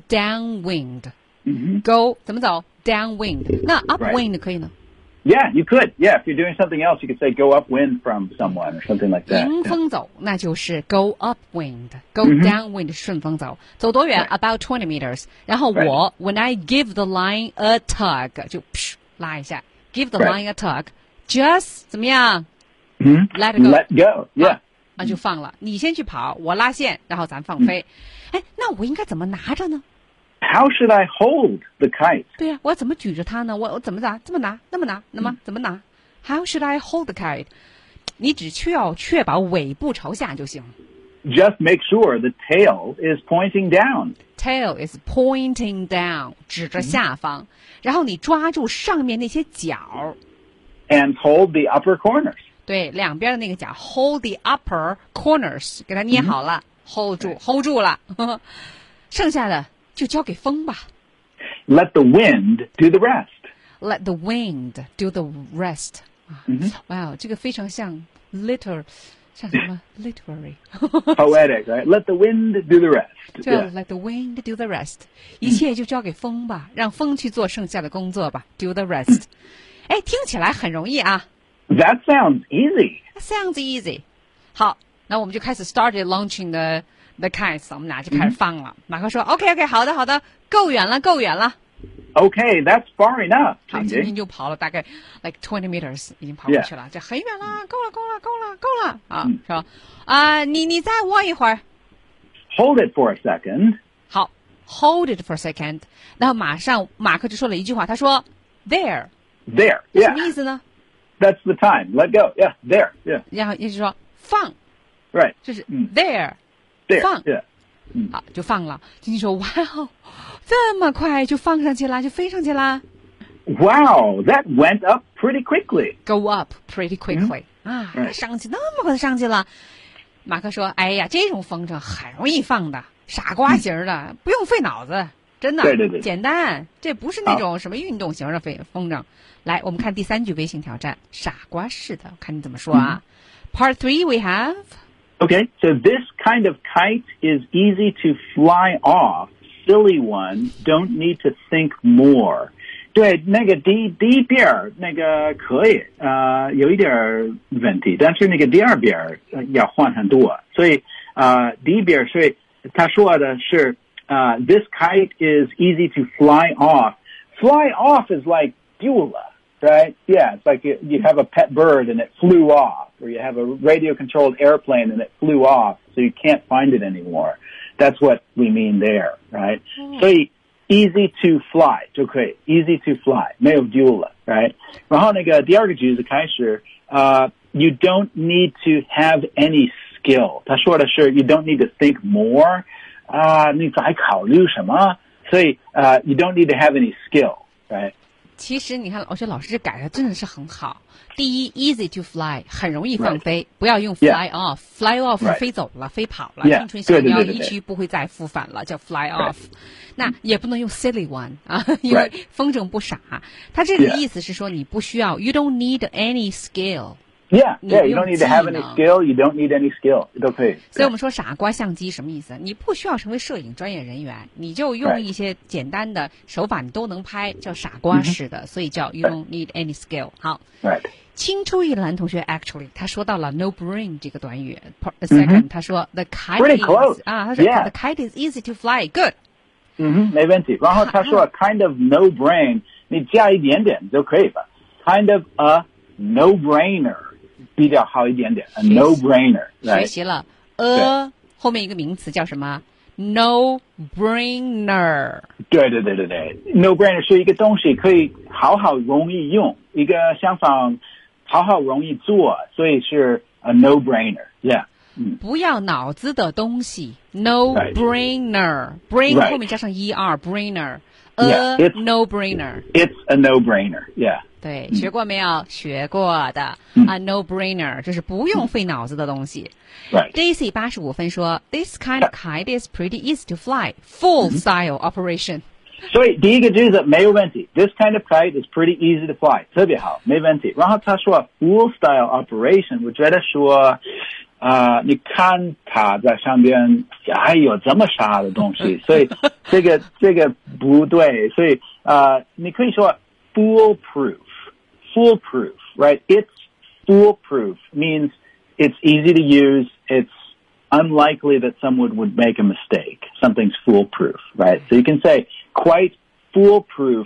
downwind，go 怎么走 downwind， 那 upwind 可以呢？ Yeah, you could. Yeah, if you're doing something else, you could say go upwind from someone or something like that. 迎 Yeah. 风走，那就是 go upwind，go downwind 顺风走，走多远 Right. ？About 20 meters。然后我 when I give the line a tug 就拉一下 ，give the Right. line a tug，just 怎么样？Let it go， Let go. Yeah. 那就放了。你先去跑，我拉线，然后咱放飞。哎，那我应该怎么拿着呢？ How should I hold the kite? 对呀，我怎么举着它呢？我怎么拿？这么拿？那么拿？那么怎么拿 ？How should I hold the kite？ 你只需要确保尾部朝下就行。 Just make sure the tail is pointing down. Tail is pointing down， 指着下方，然后你抓住上面那些角， And hold the upper corners. 对，两边的那个角 ，hold the upper corners， 给它捏好了、hold 住了，剩下的就交给风吧。 Let the wind do the rest. Let the wind do the rest。哇，这个非常像 像什么 literary， Poetic, right? Let the wind do the rest. 就 Yeah. let the wind do the rest， 一切就交给风吧，让风去做剩下的工作吧。Do the rest。哎，听起来很容易啊。 That sounds easy. Sounds easy。好，那我们就开始 started launching the kites， 我们俩就开始放了。马克说 OK， 好的，够远了。 Okay, that's far enough. 好， Jingjing. 今天就跑了大概 like 20 meters， 已经跑过去了，这很远了，够了啊，是吧？你再握一会儿。 Hold it for a second. 好 ，hold it for a second， 然后马上马克就说了一句话，他说 there， There. 什 Yeah. 么意思呢？ That's the time. Let go. Yeah. There. Yeah. 然后也就是说放， Right. 就是 there， There. 放 Yeah. 好就放了。晶晶说哇哦，这么快就放上去了，就飞上去了。 Wow, that went up pretty quickly. Go up pretty quickly，啊，上去那么快就上去了。马克说：“哎呀，这种风筝很容易放的，傻瓜型的，不用费脑子，真的， 对简单。这不是那种什么运动型的风筝。来，我们看第3句微信挑战，傻瓜式的，我看你怎么说啊。Part 3 we have. Okay, so this kind of kite is easy to fly off. Silly one, don't need to think more. 对，那个第一边那个可以，有一点问题，但是那个第二边要换很多，所以第一边所以他说的是this kite is easy to fly off. Fly off is like丢了， right? Yeah, it's like you have a pet bird and it flew off, or you have a radio-controlled airplane and it flew off, so you can't find it anymore. That's what we mean there, right? 所以 easy to fly 就可以 easy to fly 没有丢了 right? 然后那个第二个句子开始you don't need to have any skill. 他说的是 you don't need to think more. 你在考虑什么？所以you don't need to have any skill, right? 其实你看，我觉得老师这改的真的是很好。第一 ，easy to fly， 很容易放飞， 不要用 fly off。fly off 是飞走了，飞跑了，青春小鸟一去不会再复返了，叫 fly off。那也不能用 silly one 啊，因为风筝不傻。他这个意思是说，你不需要 ，you don't need any skill。Yeah, you don't need to have any skill. You don't need any skill. 都可以。 所以我们说傻瓜相机什么意思？你不需要成为摄影专业人员，你就用一些简单的手法，你都能拍，叫傻瓜式的，所以叫 you don't need any skill。好。青出于蓝同学 actually 他说到了 no brain 这个短语。Second 他说 the kite is 他说 the kite is easy to fly. Good. 没问题。然后他说 kind of no brain 你加一点点就可以了。kind of a no brainer 比较好一点点 a no brainer 学习了 a 后面一个名词叫什么 no brainer 对 no brainer 是一个东西可以好好容易用一个想法好好容易做所以是 a no brainer yeah 不要脑子的东西 no brainer brain 后面加上 er brainer a no brainer it's a no brainer yeah 对学过没有学过的 a no brainer 就是不用费脑子的东西Daisy 85分说 This kind of kite is pretty easy to fly full style operation 所以第一个句子没有问题 This kind of kite is pretty easy to fly 特别好没问题然后他说 full style operation 我觉得说你看他在上边还有这么傻的东西所以这个不对所以你可以说 foolproof right it's foolproof means it's easy to use it's unlikely that someone would make a mistake something's foolproof right so you can say quite foolproof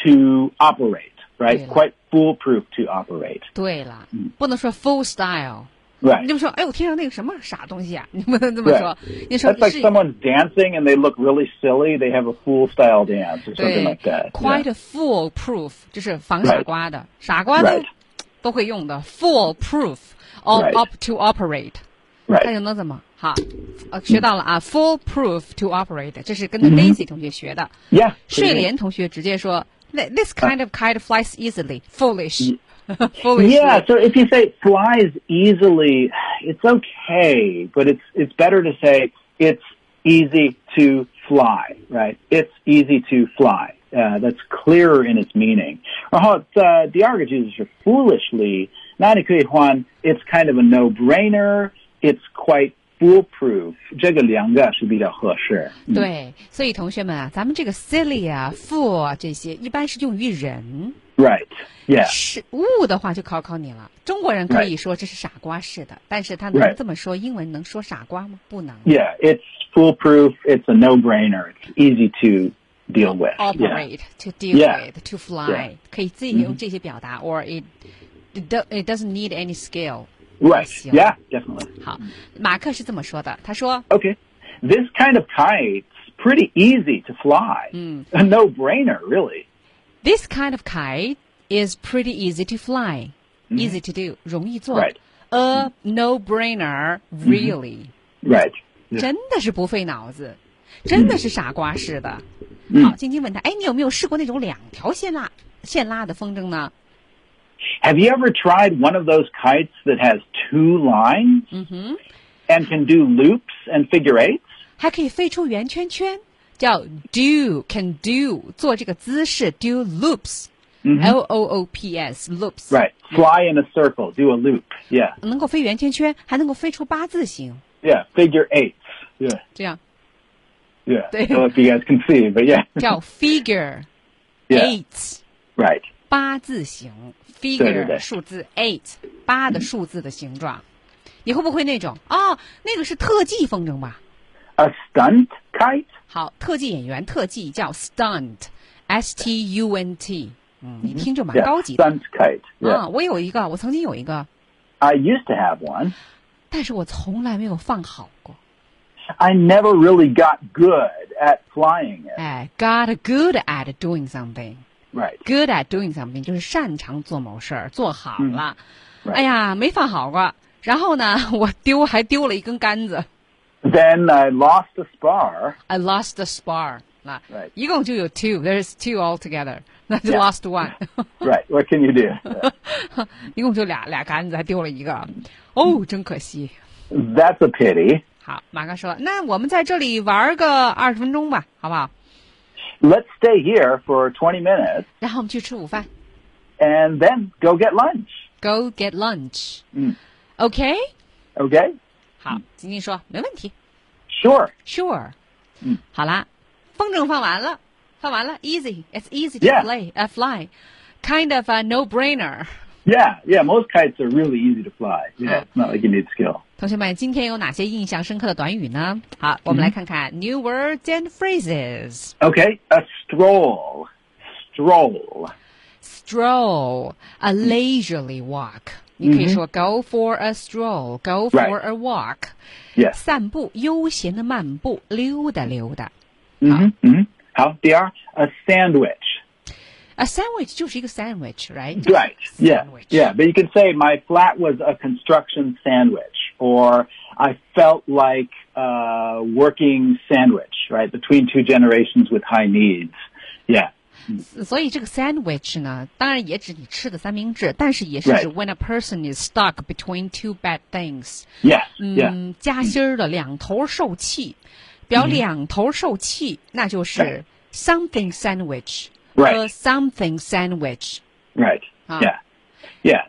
to operate right quite foolproof to operate 对了不能说 full style Right. 你就说，哎，我天上那个什么傻东西啊？你不能这么说。你说 That's like someone's dancing and they look really silly. They have a fool style dance or something like that. Quite a foolproof 就是防傻瓜的，傻瓜都会用的 foolproof up to operate。那就能怎么？好，学到了啊 ，foolproof to operate， 这是跟着 Daisy 同学学的。 Yeah. 睡莲同学直接说 ，This kind of kite flies easily. Foolish. Yeah, so if you say flies easily, it's okay, but it's better to say it's easy to fly, right? It's easy to fly. That's clearer in its meaning. 然后第二个句子是 foolishly, 那你可以换 it's kind of a no-brainer, it's quite foolproof. 这个两个是比较合适。 对，所以同学们啊，咱们这个 silly 啊、fool 啊这些一般是用于人。 Right. Yeah. 是物的话就考你了。中国人可以说这是傻瓜式的，但是他能这么说英文能说傻瓜吗？不能。 Yeah, it's foolproof. It's a no-brainer. It's easy to deal with. Operate, to deal with, to fly. 可以自己用这些表达 or it doesn't need any skill. Right. Yeah, definitely. 好，马克是这么说的，他说 Okay. This kind of kite's pretty easy to fly. A no-brainer, really. This kind of kite is pretty easy to fly. Easy to do, 容易做。 Right. A no-brainer, really. Right. 真的是不费脑子，真的是傻瓜式的。好，晶晶问他，哎，你有没有试过那种两条线拉的风筝呢？ Have you ever tried one of those kites that has two lines and can do loops and figure eights? 还可以飞出圆圈圈。叫 can do 做这个姿势 do loops L-O-O-P-S loops Right. Fly in a circle, do a loop. Yeah. 能够飞圆圈圈，还能够飞出八字形。 Yeah, figure eights. Yeah. 这样。 Yeah. I don't know if you guys can see, but yeah. 叫 figure eights. Right. 八字形 figure 数字 eight 八的数字的形状。你会不会那种？哦，那个是特技风筝吧？ A stunt kite? 好，特技演员特技叫 stunt, S-T-U-N-T. 你听着蛮高级的。 stunt kite. Yeah. 啊，我曾经有一个， I used to have one. 但是我从来没有放好过。 I never really got good at flying it. 哎 ，got good at doing something. Right. Good at doing something 就是擅长做某事儿，做好了。 right. 哎呀，没放好过。然后呢，我还丢了一根杆子。 Then I lost a spar. I lost the spar. 那 Right. 一共就有 two. There's two altogether. 那就 Yeah. lost one. Right. What can you do? 一共就俩杆子，还丢了一个。哦，真可惜。 That's a pity. 好，马哥说，那我们在这里玩个20分钟吧，好不好？ Let's stay here for 20 minutes 然后我们去吃午饭 and then go get lunch. ，Go get lunch. 嗯 OK？ Okay? 好，晶晶说没问题 Sure. ，Sure。 嗯， 好啦，风筝放完了，Easy. It's easy to Yeah. fly. Kind of a no-brainer. Yeah. Most kites are really easy to fly. Yeah. It's not like you need skill. 同学们，今天有哪些印象深刻的短语呢？好，我们来看看 new words and phrases. Okay. A stroll. Stroll. Stroll, a leisurely walk. 你可以说 go for a stroll, go for Right. a walk. Yes. 散步，悠闲的漫步，溜达溜达。 How? DR? A sandwich. A sandwich 就是一个 sandwich, right? Right. Yeah. Sandwich. Yeah. But you could say my flat was a construction sandwich, or I felt like a working sandwich, right? Between two generations with high needs. Yeah. 所以这个 sandwich 呢，当然也指你吃的三明治，但是也是指 Right. when a person is stuck between two bad things. Yes. Yeah. 夹心儿的两头受气，表两头受气，那就是 something sandwich Right. 和 something sandwich. Right. Ah. Yeah. Yeah.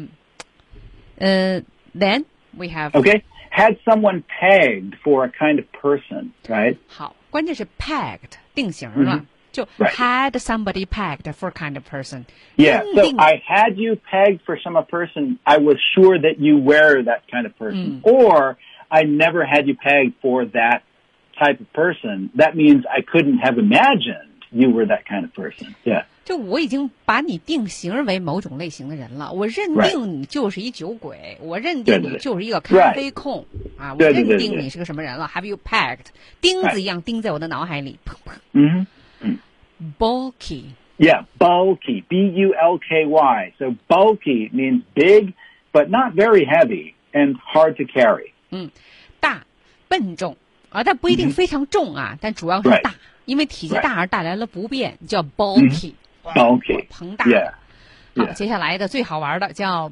Then we have Okay. Had someone pegged for a kind of person, right? 好，关键是 pegged 定型了，就 Right. had somebody pegged for kind of person. Yeah. 认 So 定 I had you pegged for some person. I was sure that you were that kind of person. Or I never had you pegged for that type of person. That means I couldn't have imagined you were that kind of person. Yeah. 就我已经把你定型为某种类型的人了，我认定你就是一酒鬼，我认定你就是一个咖啡控啊，我认定你是个什么人了。Have you pegged？ 钉子一样钉在我的脑海里。Bulky. Yeah, bulky. B-U-L-K-Y. So bulky means big, but not very heavy and hard to carry. 大笨重啊，但不一定非常重啊，但主要是大，因为体积大而带来了不便，叫 bulky。 Bulky. 膨大。 Yeah. 好，接下来的最好玩的叫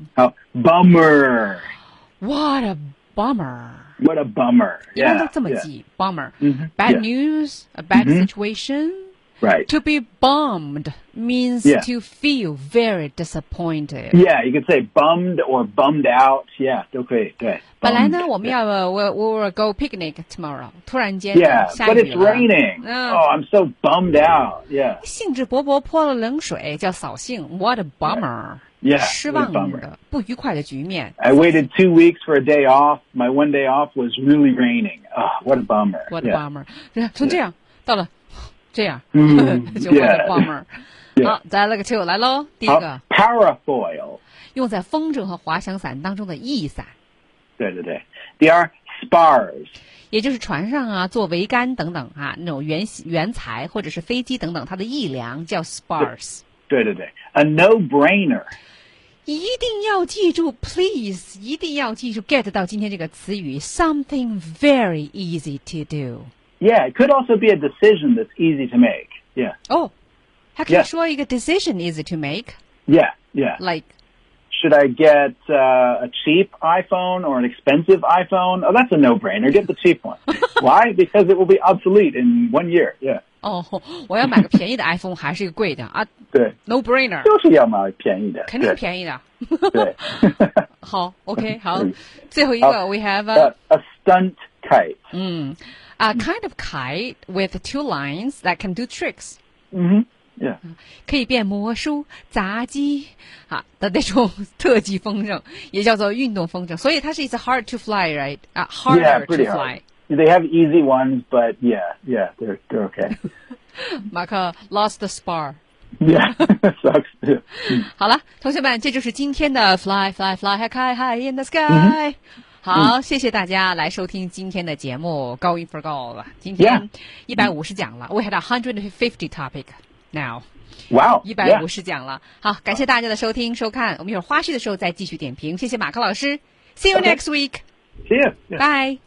bummer. What a bummer. What a bummer. 一般都 Yeah. 这么 yeah. 记 bummer. Bad news, a bad situation. Right. To be bummed means Yeah. to feel very disappointed. Yeah, you could say bummed or bummed out. Yeah, 都可以，对。 本来呢， Bummed. 我们要we will go picnic tomorrow. 突然间 Yeah, 下 but 雨 it's 了， raining. Oh, I'm so bummed out. Yeah. 兴致勃勃泼了冷水，叫扫兴。What a bummer. Yeah, 失望 what a bummer. 的、不愉快的局面。 I waited 2 weeks for a day off. My one day off was really raining. Oh, what a bummer. What a Yeah. bummer. 从这样到了这样，就 yeah. what a bummer. Yeah. 好，再来个 two 来喽。第一好个， parafoil. 用在风筝和滑翔伞当中的翼伞， 对对对。第二 spars. 也就是船上啊做桅杆等等啊那种原材或者是飞机等等它的翼梁叫 spars。 对对对。A no-brainer. 一定要记住 ，please， 一定要记住 get 到今天这个词语 something very easy to do。 Yeah, it could also be a decision that's easy to make. Yeah. 哦，还可以 Yeah. 说一个 decision easy to make，like Yeah. Should I get a cheap iPhone or an expensive iPhone? Oh, that's a no-brainer. Get the cheap one. Why? Because it will be obsolete in 1 year. Yeah. 哦，我要买个便宜的 iPhone 还是一个贵的啊对， ？No brainer， 就是要买便宜的。 肯定便宜的。 对。 好 ，OK， 好，最后一个 we have a stunt kite. a kind of kite with 2 lines that can do tricks。 Yeah. 可以变魔术、杂技啊的那种特技风筝，也叫做运动风筝。所以它是 it's hard to fly, right? Harder Yeah, to pretty fly. hard. They have easy ones, but yeah, they're okay. 马克 lost the spar. Yeah, sucks too. 好了，同学们，这就是今天的 Fly Fly Fly High in the Sky。好，谢谢大家来收听今天的节目 Going for Gold。今天150讲了 ，We had 150 topic now。 Wow, 150讲了。好，感谢大家的收听收看，我们一会儿花絮的时候再继续点评。谢谢马克老师 ，See you next week. See you. Bye.